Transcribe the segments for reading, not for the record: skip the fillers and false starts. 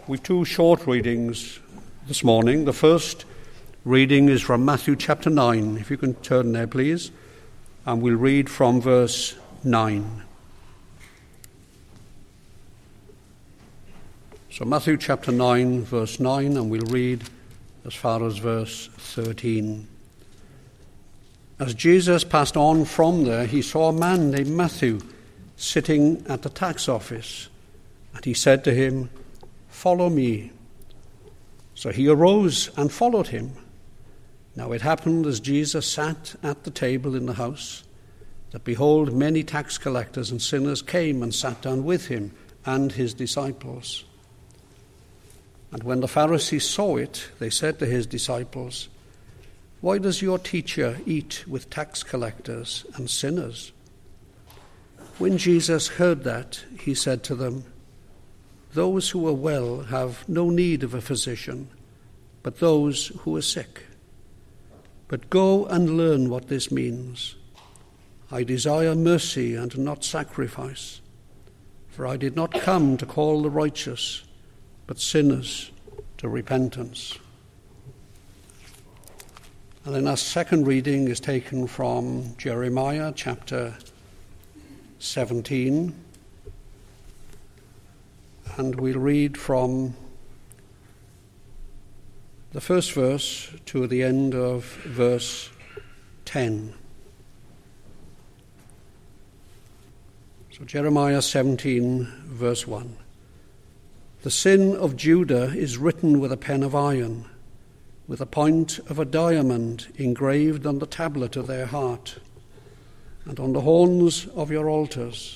We've two short readings this morning. The first reading is from Matthew chapter 9. If you can turn there, please. And we'll read from verse 9. So Matthew chapter 9, verse 9, and we'll read as far as verse 13. As Jesus passed on from there, he saw a man named Matthew sitting at the tax office, and he said to him, "Follow me." So he arose and followed him. Now it happened as Jesus sat at the table in the house, that behold, many tax collectors and sinners came and sat down with him and his disciples. And when the Pharisees saw it, they said to his disciples, "Why does your teacher eat with tax collectors and sinners?" When Jesus heard that, he said to them, "Those who are well have no need of a physician, but those who are sick. But go and learn what this means. I desire mercy and not sacrifice, for I did not come to call the righteous, but sinners to repentance." And then our second reading is taken from Jeremiah chapter 17. And we'll read from the first verse to the end of verse 10. So Jeremiah 17, verse 1. "The sin of Judah is written with a pen of iron, with a point of a diamond engraved on the tablet of their heart, and on the horns of your altars.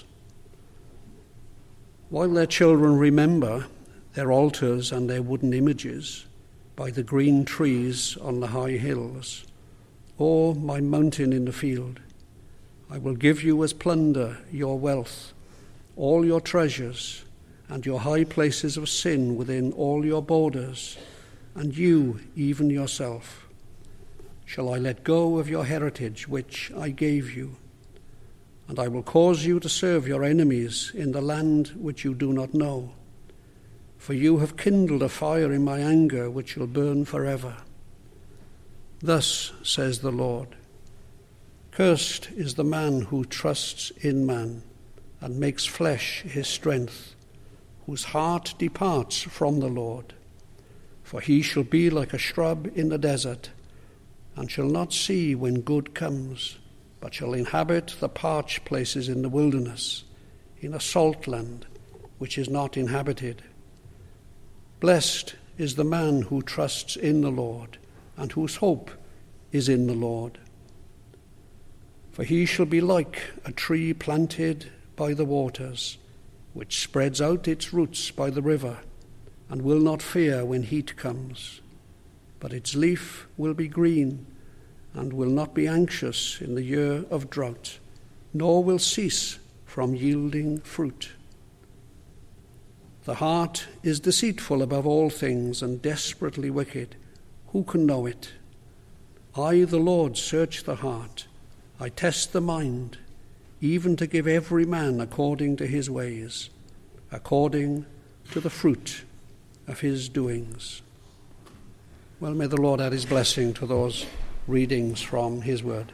While their children remember their altars and their wooden images by the green trees on the high hills, or my mountain in the field, I will give you as plunder your wealth, all your treasures, and your high places of sin within all your borders, and you, even yourself, shall I let go of your heritage which I gave you. And I will cause you to serve your enemies in the land which you do not know. For you have kindled a fire in my anger which will burn forever. Thus says the Lord, cursed is the man who trusts in man and makes flesh his strength, whose heart departs from the Lord. For he shall be like a shrub in the desert, and shall not see when good comes, but shall inhabit the parched places in the wilderness, in a salt land which is not inhabited. Blessed is the man who trusts in the Lord, and whose hope is in the Lord. For he shall be like a tree planted by the waters, which spreads out its roots by the river, and will not fear when heat comes. But its leaf will be green, and will not be anxious in the year of drought, nor will cease from yielding fruit. The heart is deceitful above all things and desperately wicked. Who can know it? I, the Lord, search the heart. I test the mind, even to give every man according to his ways, according to the fruit of his doings. Well, may the Lord add his blessing to those readings from his word.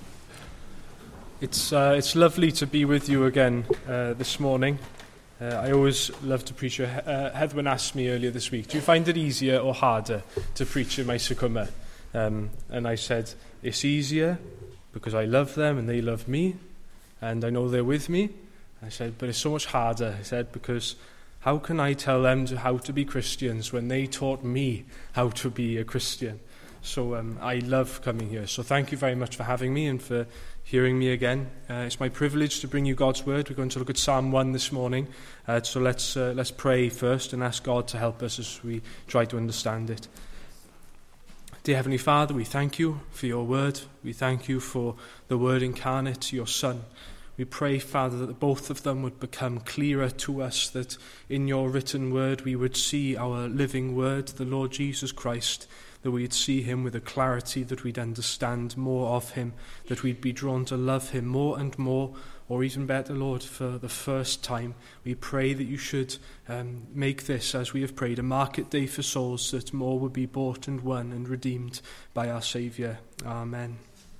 It's lovely to be with you again this morning. I always love to preach. Heddwyn asked me earlier this week, do you find it easier or harder to preach in my sycamore? And I said, it's easier because I love them and they love me, and I know they're with me. I said, but it's so much harder, I said, because how can I tell them how to be Christians when they taught me how to be a Christian? So I love coming here. So thank you very much for having me and for hearing me again. It's my privilege to bring you God's word. We're going to look at Psalm 1 this morning. So let's pray first and ask God to help us as we try to understand it. Dear Heavenly Father, we thank you for your word. We thank you for the word incarnate, your Son. We pray, Father, that both of them would become clearer to us, that in your written word we would see our living word, the Lord Jesus Christ, that we'd see him with a clarity, that we'd understand more of him, that we'd be drawn to love him more and more or even better, Lord, for the first time, we pray that you should make this, as we have prayed, a market day for souls, that more would be bought and won and redeemed by our Saviour. Amen.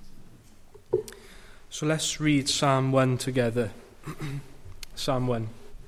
So let's read Psalm 1 together. Psalm 1.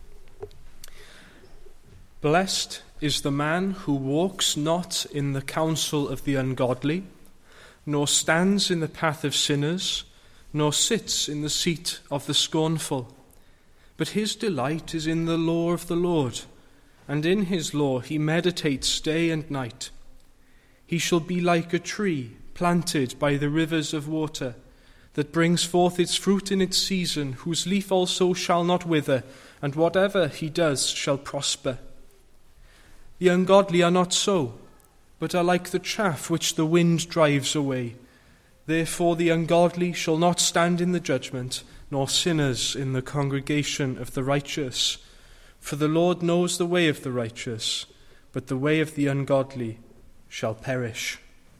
Blessed is the man who walks not in the counsel of the ungodly, nor stands in the path of sinners, nor sits in the seat of the scornful. But his delight is in the law of the Lord, and in his law he meditates day and night. He shall be like a tree planted by the rivers of water, that brings forth its fruit in its season, whose leaf also shall not wither, and whatever he does shall prosper. The ungodly are not so, but are like the chaff which the wind drives away. Therefore the ungodly shall not stand in the judgment, nor sinners in the congregation of the righteous. For the Lord knows the way of the righteous, but the way of the ungodly shall perish.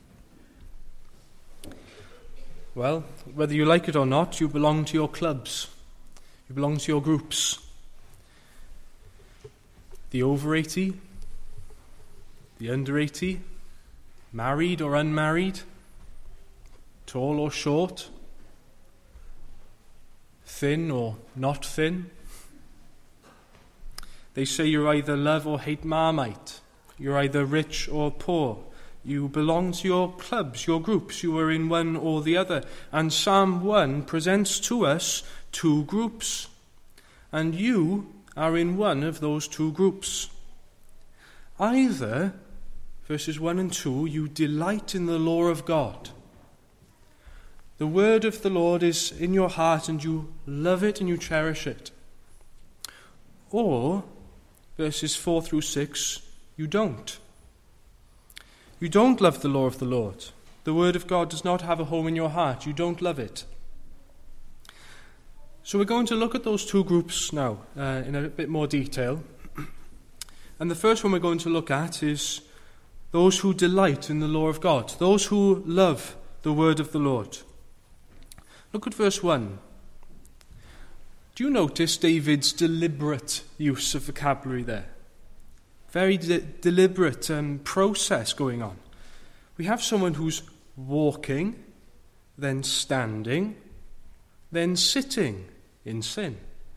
Well, whether you like it or not, you belong to your clubs. You belong to your groups. The over 80, the under 80, married or unmarried, tall or short, thin or not thin. They say you're either love or hate Marmite. You're either rich or poor. You belong to your clubs, your groups. You are in one or the other. And Psalm 1 presents to us two groups. And you are in one of those two groups. Either, verses 1 and 2, you delight in the law of God. The word of the Lord is in your heart and you love it and you cherish it. Or, verses 4 through 6, you don't. You don't love the law of the Lord. The word of God does not have a home in your heart. You don't love it. So we're going to look at those two groups now in a bit more detail. And the first one we're going to look at is those who delight in the law of God, those who love the word of the Lord. Look at verse 1. Do you notice David's deliberate use of vocabulary there? Very deliberate process going on. We have someone who's walking, then standing, then sitting in sin.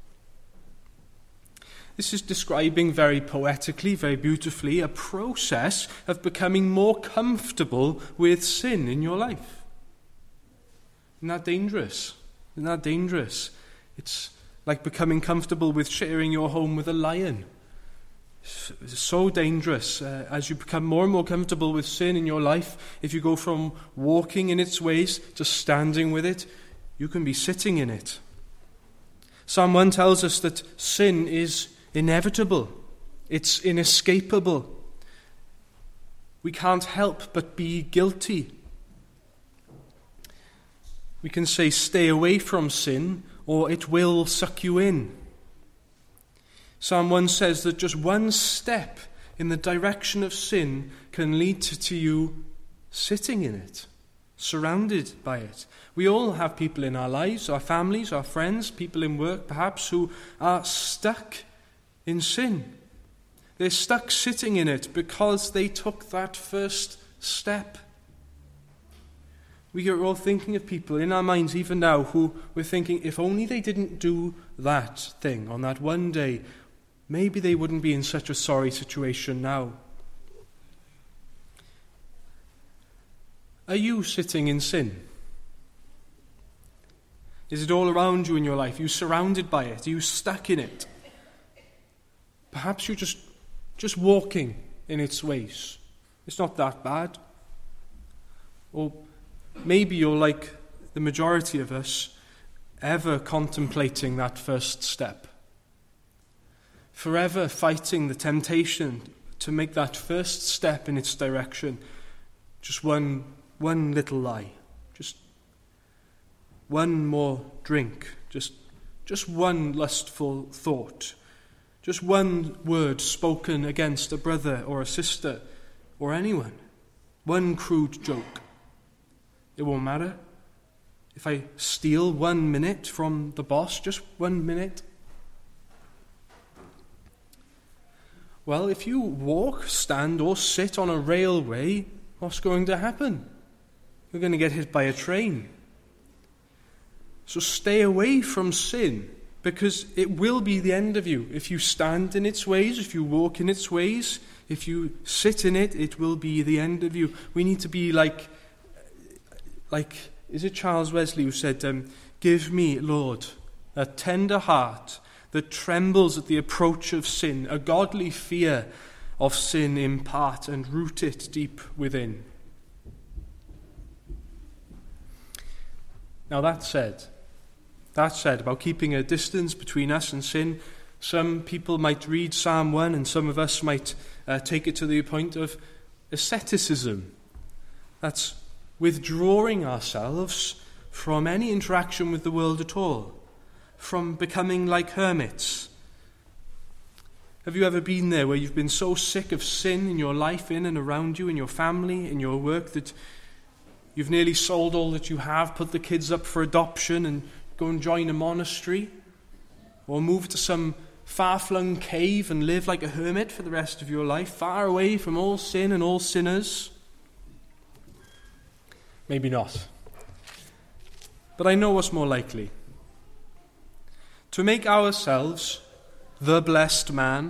This is describing very poetically, very beautifully, a process of becoming more comfortable with sin in your life. Isn't that dangerous? Isn't that dangerous? It's like becoming comfortable with sharing your home with a lion. It's so dangerous. As you become more and more comfortable with sin in your life, if you go from walking in its ways to standing with it, you can be sitting in it. Psalm 1 tells us that sin is inevitable. It's inescapable. We can't help but be guilty. We can say, stay away from sin, or it will suck you in. Psalm 1 says that just one step in the direction of sin can lead to you sitting in it, surrounded by it. We all have people in our lives, our families, our friends, people in work perhaps, who are stuck in sin. They're stuck sitting in it because they took that first step. We are all thinking of people in our minds even now who we're thinking, if only they didn't do that thing on that one day, maybe they wouldn't be in such a sorry situation now. Are you sitting in sin? Is it all around you in your life? Are you surrounded by it? Are you stuck in it? Perhaps you're just walking in its ways. It's not that bad. Or maybe you're like the majority of us, ever contemplating that first step. Forever fighting the temptation to make that first step in its direction. Just one little lie. Just one more drink. Just one lustful thought. Just one word spoken against a brother or a sister or anyone. One crude joke. It won't matter. If I steal 1 minute from the boss, just 1 minute? Well, if you walk, stand, or sit on a railway, what's going to happen? You're going to get hit by a train. So stay away from sin, because it will be the end of you. If you stand in its ways, if you walk in its ways, if you sit in it, it will be the end of you. We need to be like is it Charles Wesley who said, give me, Lord, a tender heart that trembles at the approach of sin, a godly fear of sin impart, and root it deep within. Now that said about keeping a distance between us and sin, some people might read Psalm 1 and some of us might take it to the point of asceticism. That's withdrawing ourselves from any interaction with the world at all, from becoming like hermits. Have you ever been there where you've been so sick of sin in your life, in and around you, in your family, in your work, that you've nearly sold all that you have, put the kids up for adoption and go and join a monastery, or move to some far-flung cave and live like a hermit for the rest of your life, far away from all sin and all sinners? Maybe not. But I know what's more likely. To make ourselves the blessed man,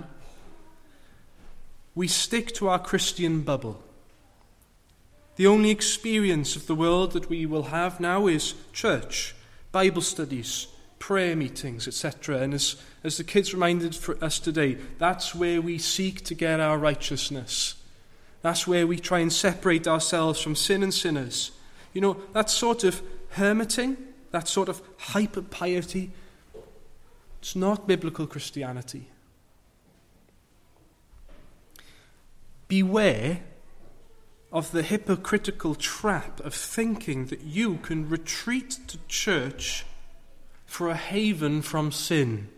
we stick to our Christian bubble. The only experience of the world that we will have now is church, Bible studies, prayer meetings, etc. And as the kids reminded for us today, that's where we seek to get our righteousness. That's where we try and separate ourselves from sin and sinners. You know, that sort of hermiting, that sort of hyper-piety, it's not biblical Christianity. Beware of the hypocritical trap of thinking that you can retreat to church for a haven from sin.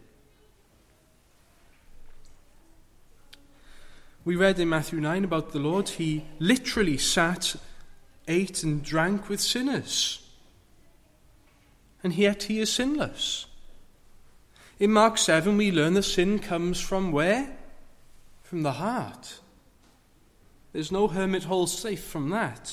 We read in Matthew 9 about the Lord. He literally sat, ate and drank with sinners. And yet he is sinless. In Mark 7 we learn that sin comes from where? From the heart. There's no hermit hole safe from that.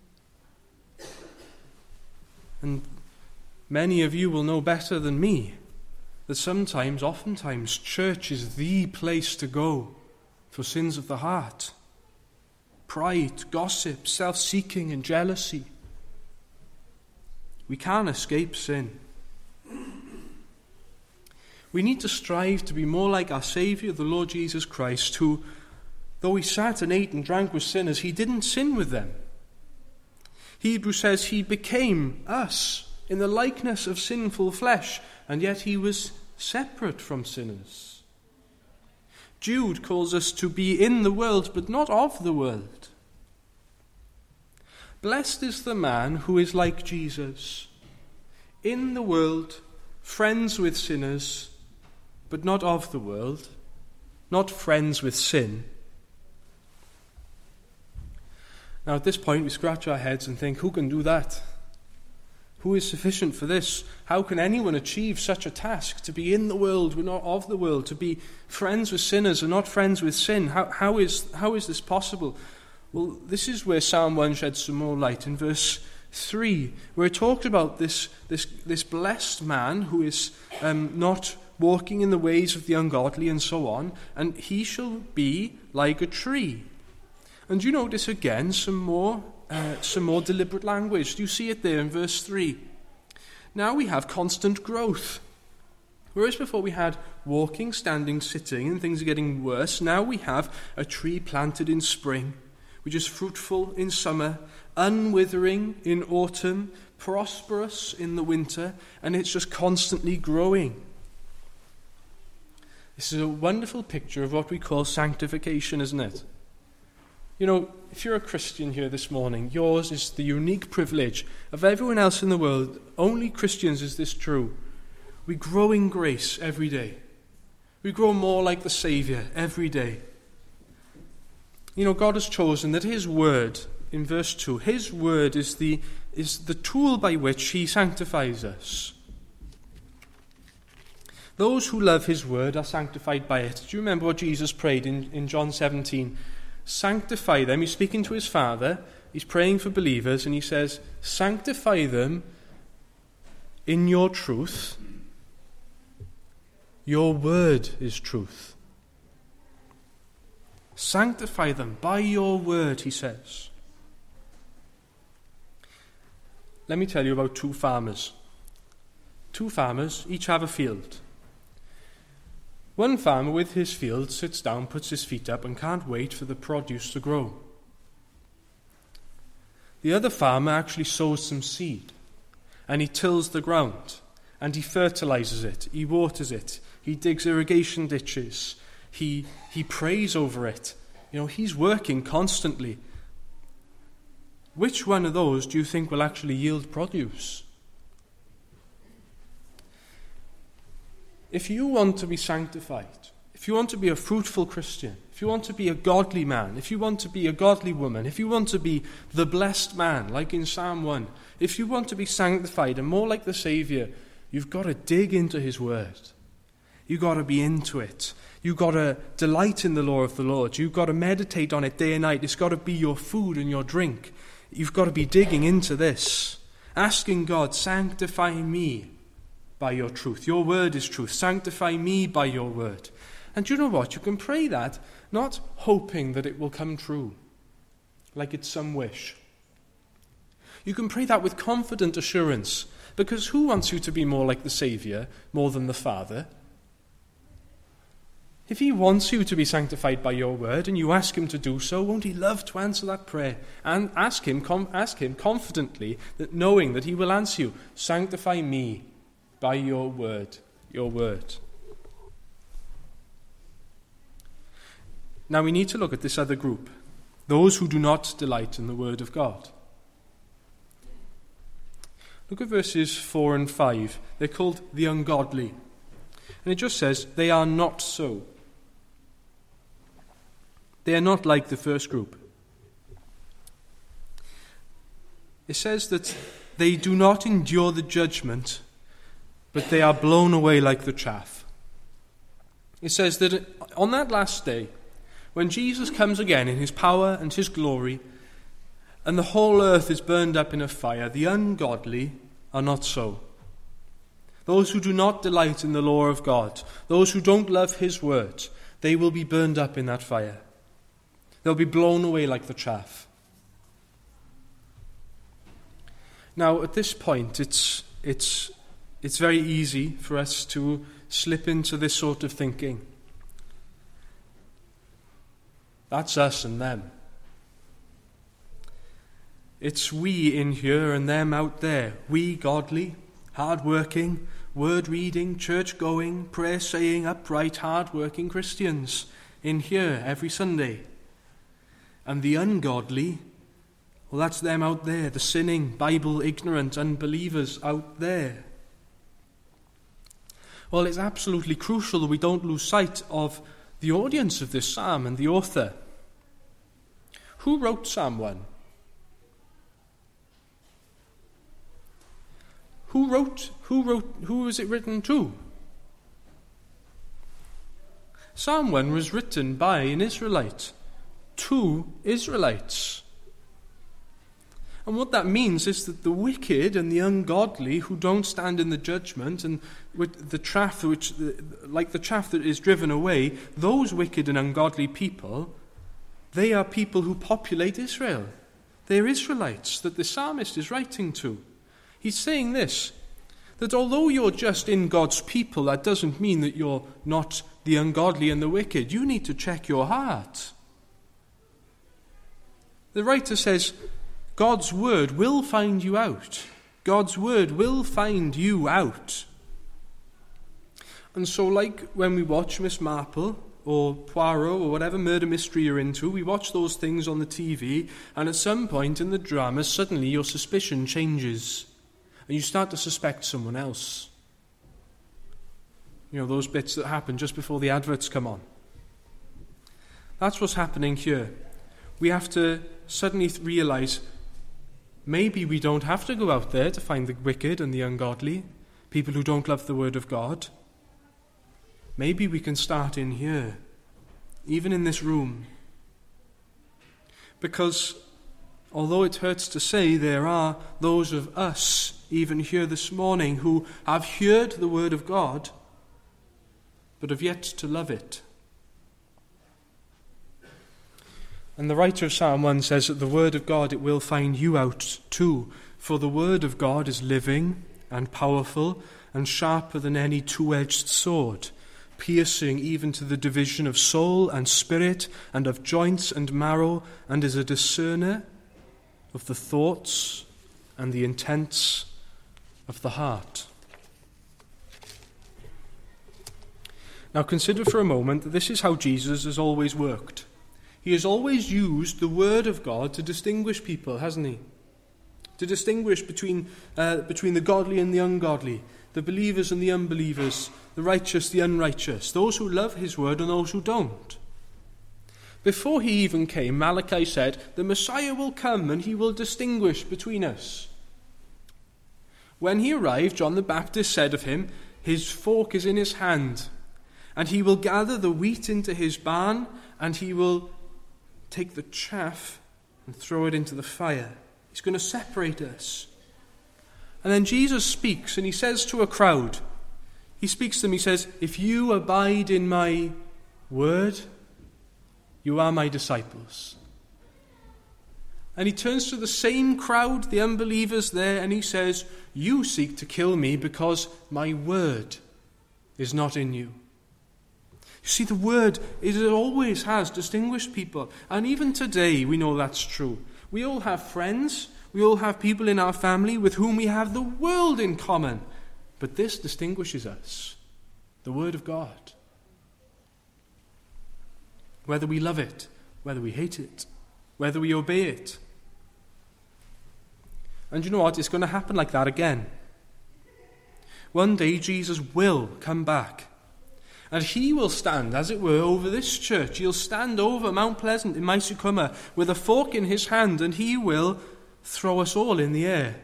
And many of you will know better than me that oftentimes, church is the place to go for sins of the heart. Pride, gossip, self-seeking and jealousy. We can't escape sin. We need to strive to be more like our Saviour, the Lord Jesus Christ, who, though he sat and ate and drank with sinners, he didn't sin with them. Hebrews says he became us in the likeness of sinful flesh, and yet he was separate from sinners. Jude calls us to be in the world, but not of the world. Blessed is the man who is like Jesus, in the world, friends with sinners, but not of the world, not friends with sin. Now at this point we scratch our heads and think, who can do that? Who is sufficient for this? How can anyone achieve such a task, to be in the world but not of the world, to be friends with sinners and not friends with sin? How is this possible? Well, this is where Psalm 1 sheds some more light. In verse 3, where it talks about this blessed man who is not walking in the ways of the ungodly and so on, and he shall be like a tree. And you notice again some more deliberate language. Do you see it there in verse 3? Now we have constant growth. Whereas before we had walking, standing, sitting, and things are getting worse, now we have a tree planted in spring, which is fruitful in summer, unwithering in autumn, prosperous in the winter, and it's just constantly growing. This is a wonderful picture of what we call sanctification, isn't it? You know, if you're a Christian here this morning, yours is the unique privilege. Of everyone else in the world, only Christians is this true. We grow in grace every day. We grow more like the Saviour every day. You know, God has chosen that His Word, in verse 2, His Word is the is the tool by which he sanctifies us. Those who love his word are sanctified by it. Do you remember what Jesus prayed in John 17? Sanctify them. He's speaking to his Father. He's praying for believers, and he says, sanctify them in your truth. Your word is truth. Sanctify them by your word, he says. Let me tell you about two farmers. Two farmers, each have a field. One farmer with his field sits down, puts his feet up, and can't wait for the produce to grow. The other farmer actually sows some seed, and he tills the ground, and he fertilizes it, he waters it, he digs irrigation ditches, he prays over it. He's working constantly. Which one of those do you think will actually yield produce? If you want to be sanctified, if you want to be a fruitful Christian, if you want to be a godly man, if you want to be a godly woman, if you want to be the blessed man, like in Psalm 1, if you want to be sanctified and more like the Saviour, you've got to dig into his word. You've got to be into it. You've got to delight in the law of the Lord. You've got to meditate on it day and night. It's got to be your food and your drink. You've got to be digging into this, asking God, sanctify me by your truth. Your word is truth. Sanctify me by your word. And you know what? You can pray that, not hoping that it will come true, like it's some wish. You can pray that with confident assurance, because who wants you to be more like the Saviour, more than the Father? If he wants you to be sanctified by your word, and you ask him to do so, won't he love to answer that prayer? And ask him confidently, that knowing that he will answer you, sanctify me by your word, your word. Now we need to look at this other group, those who do not delight in the word of God. Look at verses 4 and 5. They're called the ungodly. And it just says, they are not so. They are not like the first group. It says that they do not endure the judgment, but they are blown away like the chaff. It says that on that last day, when Jesus comes again in his power and his glory, and the whole earth is burned up in a fire, the ungodly are not so. Those who do not delight in the law of God, those who don't love his word, they will be burned up in that fire. They'll be blown away like the chaff. Now, at this point, it's very easy for us to slip into this sort of thinking. That's us and them. It's we in here and them out there. We godly, hard-working, word-reading, church-going, prayer-saying, upright, hard-working Christians in here every Sunday. And the ungodly, well, that's them out there, the sinning, Bible-ignorant unbelievers out there. Well, it's absolutely crucial that we don't lose sight of the audience of this psalm and the author. Who wrote Psalm 1? Who was it written to? Psalm 1 was written by an Israelite, to Israelites. And what that means is that the wicked and the ungodly who don't stand in the judgment and with the chaff like the chaff that is driven away, those wicked and ungodly people, they are people who populate Israel. They're Israelites that the psalmist is writing to. He's saying this, that although you're just in God's people, that doesn't mean that you're not the ungodly and the wicked. You need to check your heart. The writer says, God's word will find you out. God's word will find you out. And so like when we watch Miss Marple or Poirot or whatever murder mystery you're into, we watch those things on the TV, and at some point in the drama, suddenly your suspicion changes and you start to suspect someone else. You know, those bits that happen just before the adverts come on. That's what's happening here. We have to suddenly realize maybe we don't have to go out there to find the wicked and the ungodly, people who don't love the word of God. Maybe we can start in here, even in this room. Because although it hurts to say, there are those of us, even here this morning, who have heard the word of God, but have yet to love it. And the writer of Psalm 1 says that the word of God, it will find you out too. For the word of God is living and powerful and sharper than any two-edged sword, piercing even to the division of soul and spirit and of joints and marrow, and is a discerner of the thoughts and the intents of the heart. Now consider for a moment that this is how Jesus has always worked. He has always used the word of God to distinguish people, hasn't he? To distinguish between the godly and the ungodly, the believers and the unbelievers, the righteous, the unrighteous, those who love his word and those who don't. Before he even came, Malachi said, the Messiah will come and he will distinguish between us. When he arrived, John the Baptist said of him, his fork is in his hand, and he will gather the wheat into his barn, and he will take the chaff and throw it into the fire. He's going to separate us. And then Jesus speaks, and he says to a crowd, he speaks to them, he says, if you abide in my word, you are my disciples. And he turns to the same crowd, the unbelievers there, and he says, you seek to kill me because my word is not in you. You see, the word, it always has distinguished people. And even today, we know that's true. We all have friends. We all have people in our family with whom we have the world in common. But this distinguishes us, the word of God. Whether we love it, whether we hate it, whether we obey it. And you know what? It's going to happen like that again. One day, Jesus will come back. And he will stand, as it were, over this church. He'll stand over Mount Pleasant in Maisukuma with a fork in his hand, and he will throw us all in the air.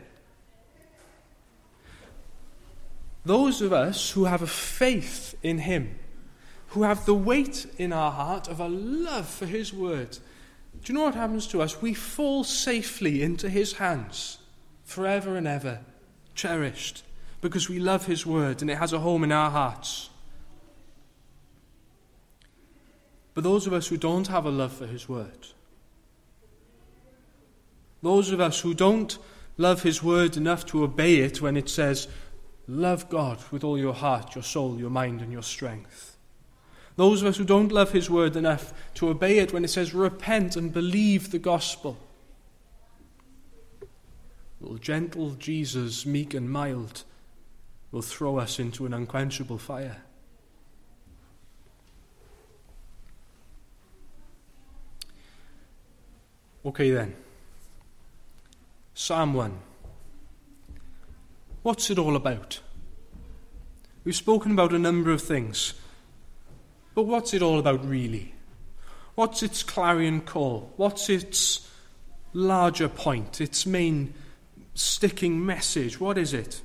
Those of us who have a faith in him, who have the weight in our heart of a love for his word, do you know what happens to us? We fall safely into his hands, forever and ever, cherished, because we love his word and it has a home in our hearts. But those of us who don't have a love for his word, those of us who don't love his word enough to obey it when it says, love God with all your heart, your soul, your mind, and your strength. Those of us who don't love his word enough to obey it when it says, repent and believe the gospel. Well, gentle Jesus, meek and mild, will throw us into an unquenchable fire. Okay then, Psalm 1. What's it all about? We've spoken about a number of things, but what's it all about really? What's its clarion call? What's its larger point, its main sticking message? What is it?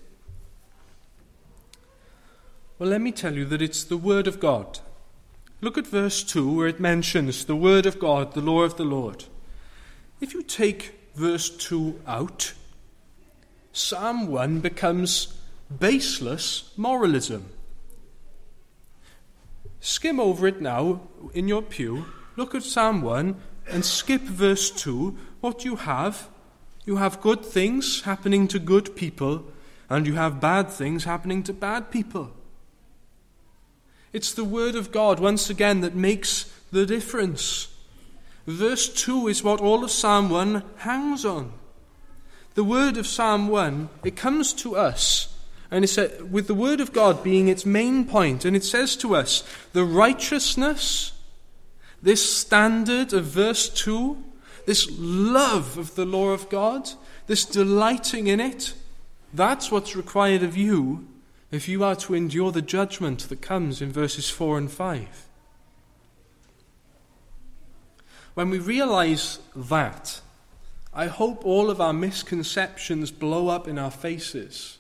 Well, let me tell you that it's the Word of God. Look at verse 2 where it mentions the Word of God, the law of the Lord. If you take verse 2 out, Psalm 1 becomes baseless moralism. Skim over it now in your pew, look at Psalm 1 and skip verse 2. What you have good things happening to good people, and you have bad things happening to bad people. It's the Word of God, once again, that makes the difference. Verse 2 is what all of Psalm 1 hangs on. The word of Psalm 1, it comes to us, and it's with the Word of God being its main point, and it says to us, the righteousness, this standard of verse 2, this love of the law of God, this delighting in it, that's what's required of you if you are to endure the judgment that comes in verses 4 and 5. When we realize that, I hope all of our misconceptions blow up in our faces.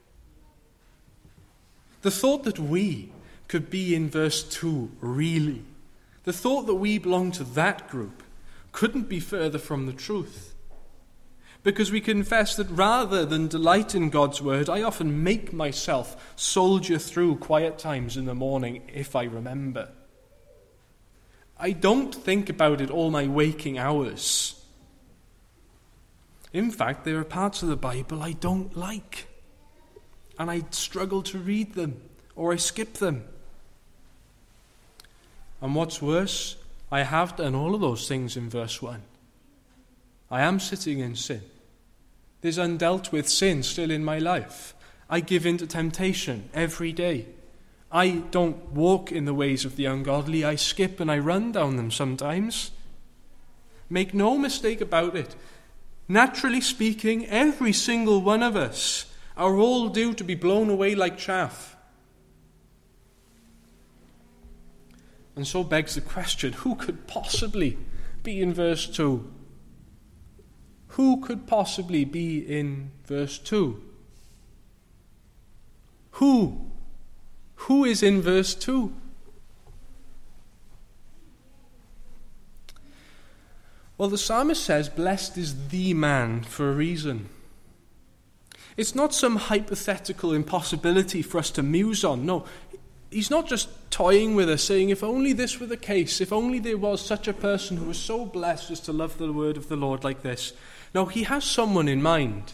The thought that we could be in verse 2, really, the thought that we belong to that group couldn't be further from the truth. Because we confess that rather than delight in God's word, I often make myself soldier through quiet times in the morning if I remember. I don't think about it all my waking hours. In fact, there are parts of the Bible I don't like, and I struggle to read them, or I skip them. And what's worse, I have done all of those things in verse 1. I am sitting in sin. There's undealt with sin still in my life. I give in to temptation every day. I don't walk in the ways of the ungodly. I skip and I run down them sometimes. Make no mistake about it. Naturally speaking, every single one of us are all due to be blown away like chaff. And so begs the question, who could possibly be in verse 2? Who could possibly be in verse 2? Who? Who is in verse 2? Well, the psalmist says, blessed is the man for a reason. It's not some hypothetical impossibility for us to muse on. No, he's not just toying with us, saying, if only this were the case, if only there was such a person who was so blessed as to love the word of the Lord like this. No, he has someone in mind.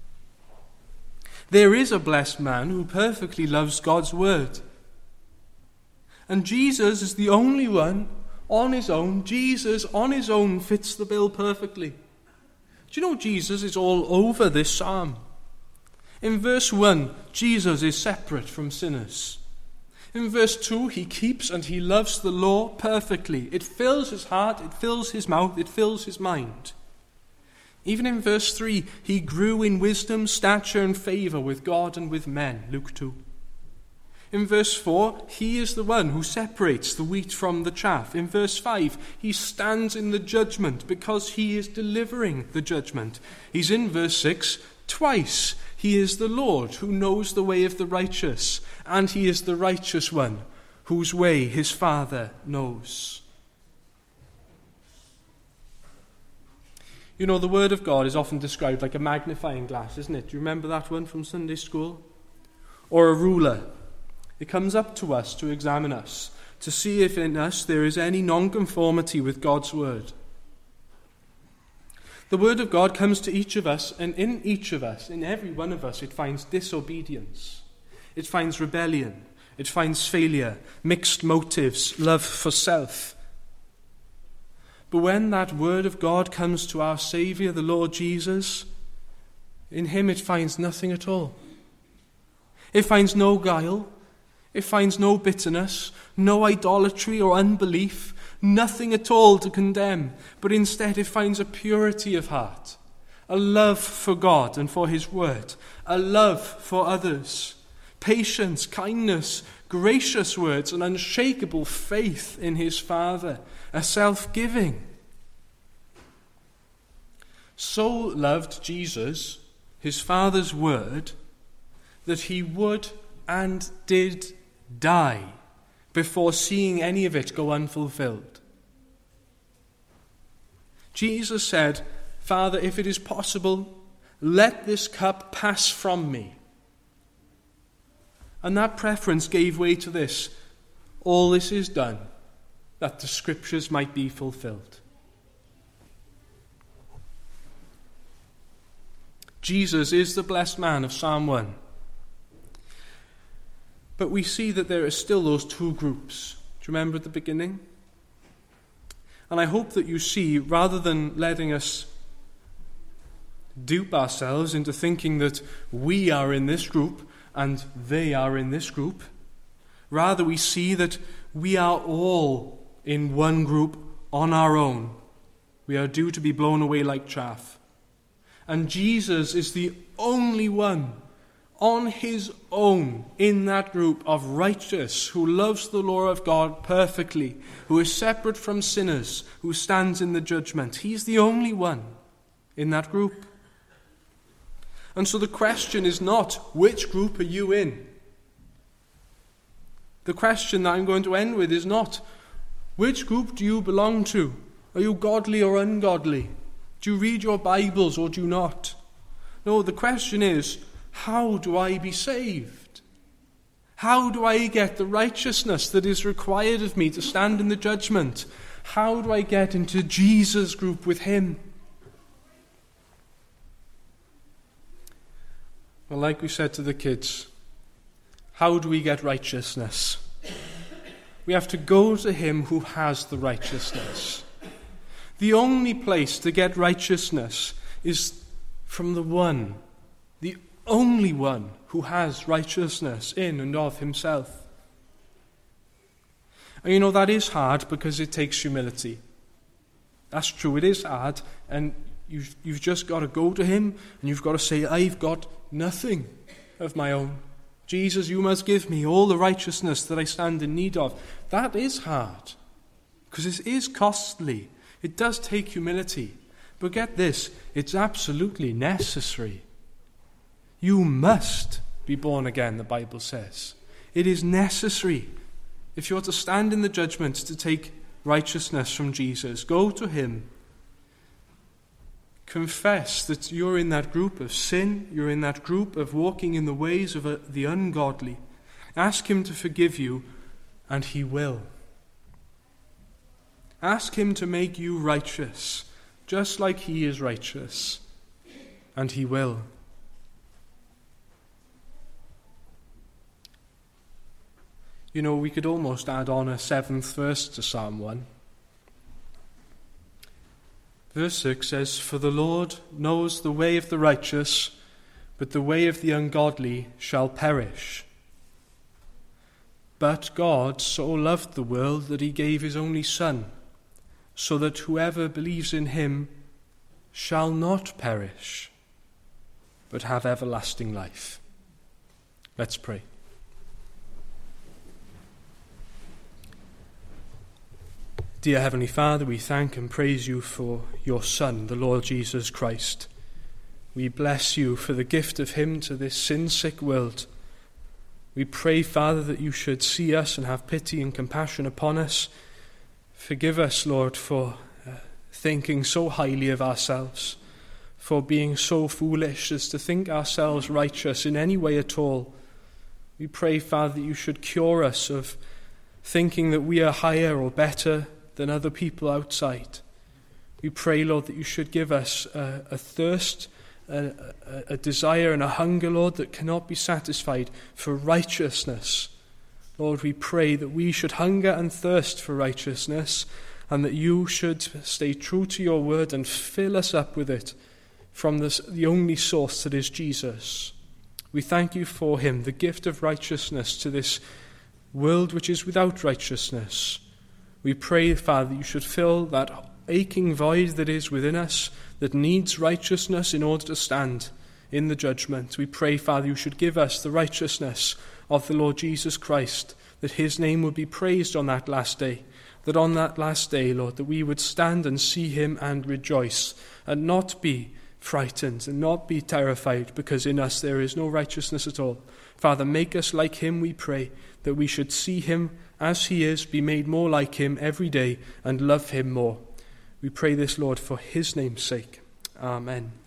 There is a blessed man who perfectly loves God's word. And Jesus is the only one on his own. Jesus on his own fits the bill perfectly. Do you know Jesus is all over this psalm? In verse 1, Jesus is separate from sinners. In verse 2, he keeps and he loves the law perfectly. It fills his heart, it fills his mouth, it fills his mind. Even in verse 3, he grew in wisdom, stature, and favor with God and with men. Luke 2. In verse 4, he is the one who separates the wheat from the chaff. In verse 5, he stands in the judgment because he is delivering the judgment. He's in verse 6 twice. He is the Lord who knows the way of the righteous, and he is the righteous one whose way his Father knows. You know, the Word of God is often described like a magnifying glass, isn't it? Do you remember that one from Sunday school? Or a ruler. It comes up to us to examine us, to see if in us there is any nonconformity with God's Word. The Word of God comes to each of us, and in each of us, in every one of us, it finds disobedience. It finds rebellion. It finds failure, mixed motives, love for self. But when that Word of God comes to our Saviour, the Lord Jesus, in him it finds nothing at all. It finds no guile. It finds no bitterness, no idolatry or unbelief, nothing at all to condemn, but instead it finds a purity of heart, a love for God and for his word, a love for others, patience, kindness, gracious words, an unshakable faith in his Father, a self-giving. So loved Jesus his Father's word that he would and did die before seeing any of it go unfulfilled. Jesus said, Father, if it is possible, let this cup pass from me. And that preference gave way to this: all this is done, that the scriptures might be fulfilled. Jesus is the blessed man of Psalm 1. But we see that there are still those two groups. Do you remember at the beginning? And I hope that you see, rather than letting us dupe ourselves into thinking that we are in this group and they are in this group, rather we see that we are all in one group on our own. We are due to be blown away like chaff. And Jesus is the only one on his own in that group of righteous, who loves the law of God perfectly, who is separate from sinners, who stands in the judgment. He's the only one. in that group. And so the question is not, which group are you in? The question that I'm going to end with is not, which group do you belong to? Are you godly or ungodly? Do you read your Bibles or do you not? No, the question is, how do I be saved? How do I get the righteousness that is required of me to stand in the judgment? How do I get into Jesus' group with him? Well, like we said to the kids, how do we get righteousness? We have to go to him who has the righteousness. The only place to get righteousness is from the only one who has righteousness in and of himself. And that is hard because it takes humility. That's true, it is hard, and you've just got to go to him and you've got to say, I've got nothing of my own. Jesus, you must give me all the righteousness that I stand in need of. That is hard because it is costly. It does take humility. But get this, it's absolutely necessary. You must be born again, the Bible says. It is necessary. If you're to stand in the judgment to take righteousness from Jesus, go to him. Confess that you're in that group of sin, you're in that group of walking in the ways of the ungodly. Ask him to forgive you, and he will. Ask him to make you righteous, just like he is righteous, and he will. We could almost add on a 7th verse to Psalm 1. Verse 6 says, For the Lord knows the way of the righteous, but the way of the ungodly shall perish. But God so loved the world that he gave his only Son, so that whoever believes in him shall not perish, but have everlasting life. Let's pray. Dear Heavenly Father, we thank and praise you for your Son, the Lord Jesus Christ. We bless you for the gift of him to this sin-sick world. We pray, Father, that you should see us and have pity and compassion upon us. Forgive us, Lord, for thinking so highly of ourselves, for being so foolish as to think ourselves righteous in any way at all. We pray, Father, that you should cure us of thinking that we are higher or better than other people outside. We pray, Lord, that you should give us a thirst, a desire and a hunger, Lord, that cannot be satisfied for righteousness. Lord, we pray that we should hunger and thirst for righteousness, and that you should stay true to your word and fill us up with it from the only source that is Jesus. We thank you for him, the gift of righteousness to this world which is without righteousness. We pray, Father, that you should fill that aching void that is within us that needs righteousness in order to stand in the judgment. We pray, Father, you should give us the righteousness of the Lord Jesus Christ, that his name would be praised on that last day, that on that last day, Lord, that we would stand and see him and rejoice and not be frightened and not be terrified because in us there is no righteousness at all. Father, make us like him, we pray, that we should see him as he is, be made more like him every day and love him more. We pray this, Lord, for his name's sake. Amen.